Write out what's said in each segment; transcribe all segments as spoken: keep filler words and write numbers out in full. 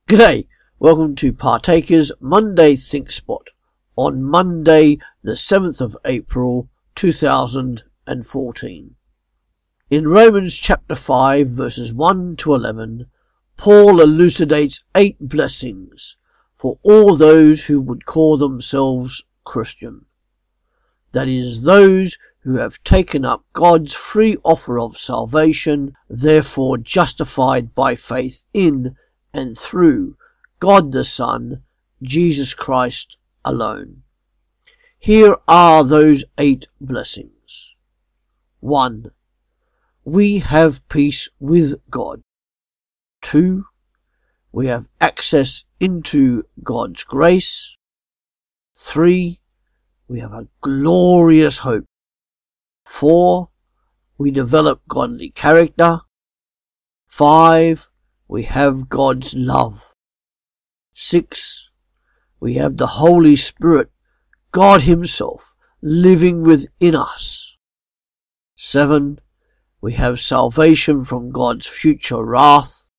G'day, welcome to Partakers Monday Think Spot on Monday the seventh of April two thousand fourteen. In Romans chapter five verses one to eleven, Paul elucidates eight blessings for all those who would call themselves Christian. That is, those who have taken up God's free offer of salvation, therefore justified by faith in and through God the Son, Jesus Christ alone. Here are those eight blessings. One. We have peace with God. Two. We have access into God's grace. Three. We have a glorious hope. Four. We develop godly character. Five. We have God's love. Six. We have the Holy Spirit, God Himself, living within us. Seven. We have salvation from God's future wrath.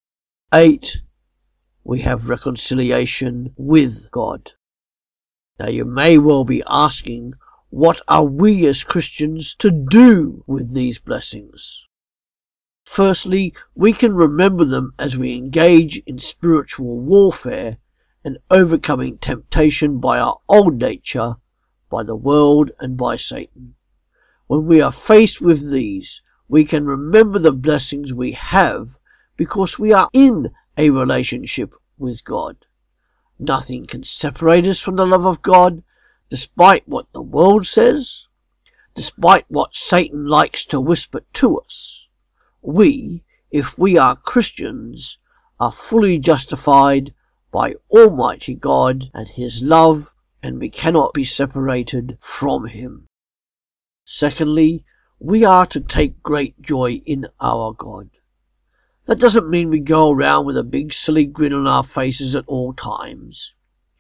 Eight. We have reconciliation with God. Now you may well be asking, what are we as Christians to do with these blessings? Firstly, we can remember them as we engage in spiritual warfare and overcoming temptation by our old nature, by the world and by Satan. When we are faced with these, we can remember the blessings we have because we are in a relationship with God. Nothing can separate us from the love of God, despite what the world says, despite what Satan likes to whisper to us. We, if we are Christians, are fully justified by Almighty God and His love, and we cannot be separated from Him. Secondly, we are to take great joy in our God. That doesn't mean we go around with a big silly grin on our faces at all times.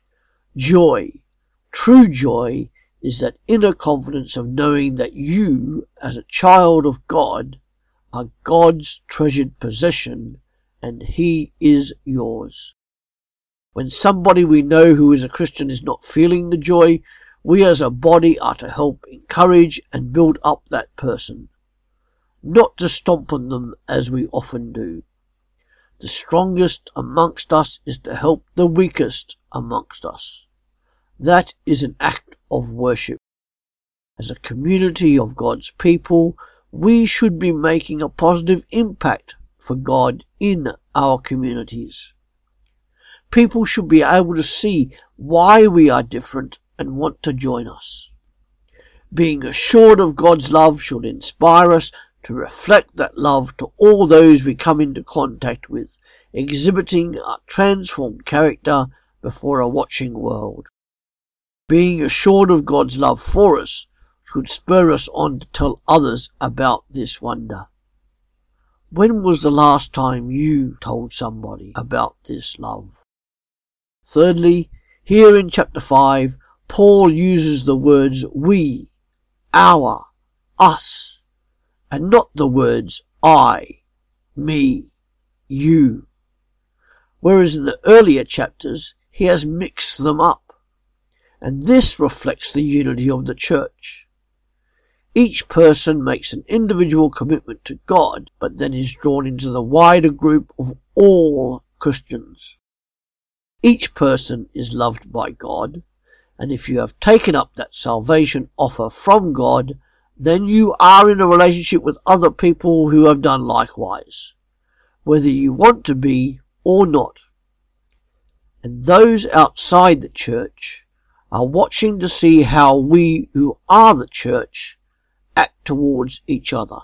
Joy, true joy, is that inner confidence of knowing that you, as a child of God, are God's treasured possession, and He is yours. When somebody we know who is a Christian is not feeling the joy, we as a body are to help encourage and build up that person, not to stomp on them as we often do. The strongest amongst us is to help the weakest amongst us. That is an act of worship. As a community of God's people, we should be making a positive impact for God in our communities. People should be able to see why we are different and want to join us. Being assured of God's love should inspire us to reflect that love to all those we come into contact with, exhibiting a transformed character before a watching world. Being assured of God's love for us should spur us on to tell others about this wonder. When was the last time you told somebody about this love? Thirdly, here in chapter five, Paul uses the words we, our, us, and not the words I, me, you. Whereas in the earlier chapters, he has mixed them up. And this reflects the unity of the church. Each person makes an individual commitment to God, but then is drawn into the wider group of all Christians. Each person is loved by God, and if you have taken up that salvation offer from God, then you are in a relationship with other people who have done likewise, whether you want to be or not. And those outside the church are watching to see how we who are the church act towards each other.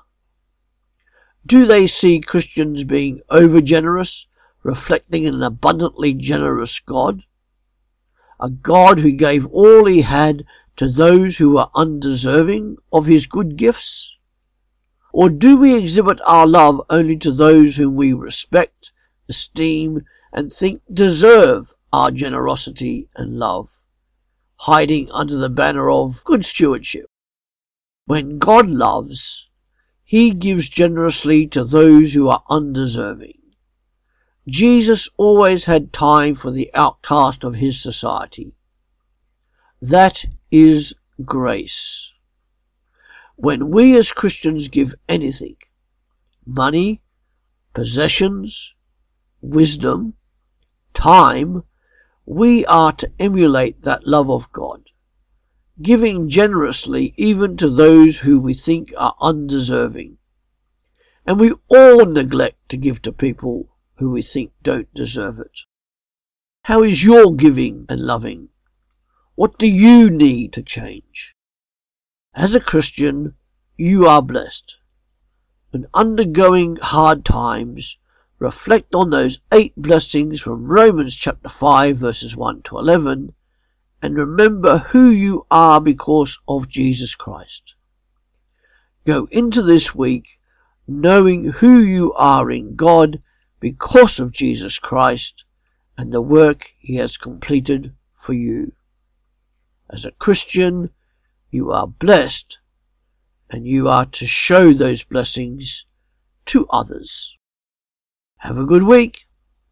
Do they see Christians being over-generous, reflecting an abundantly generous God? A God who gave all He had to those who were undeserving of His good gifts? Or do we exhibit our love only to those whom we respect, esteem, and think deserve our generosity and love, hiding under the banner of good stewardship? When God loves, He gives generously to those who are undeserving. Jesus always had time for the outcast of his society. That is grace. When we as Christians give anything, money, possessions, wisdom, time, we are to emulate that love of God, giving generously even to those who we think are undeserving. And we all neglect to give to people who we think don't deserve it. How is your giving and loving? What do you need to change? As a Christian, you are blessed. When undergoing hard times, reflect on those eight blessings from Romans chapter five verses one to eleven and remember who you are because of Jesus Christ. Go into this week knowing who you are in God because of Jesus Christ and the work he has completed for you. As a Christian, you are blessed and you are to show those blessings to others. Have a good week.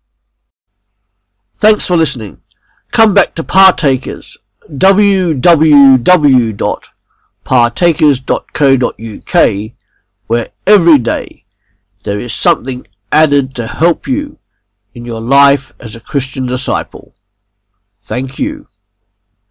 Thanks for listening. Come back to Partakers, w w w dot partakers dot co dot u k, where every day there is something added to help you in your life as a Christian disciple. Thank you.